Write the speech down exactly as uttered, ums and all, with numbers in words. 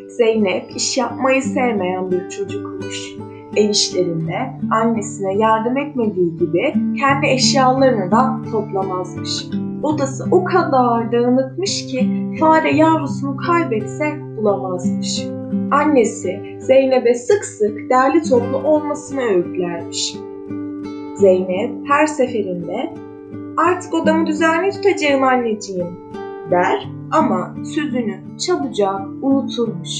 Zeynep iş yapmayı sevmeyen bir çocukmuş. Ev işlerinde annesine yardım etmediği gibi kendi eşyalarını da toplamazmış. Odası o kadar dağınıkmış ki fare yavrusunu kaybetse bulamazmış. Annesi Zeynep'e sık sık derli toplu olmasını öğütlermiş. Zeynep her seferinde "Artık odamı düzenli tutacağım anneciğim" der ama sözünü çabucak unuturmuş.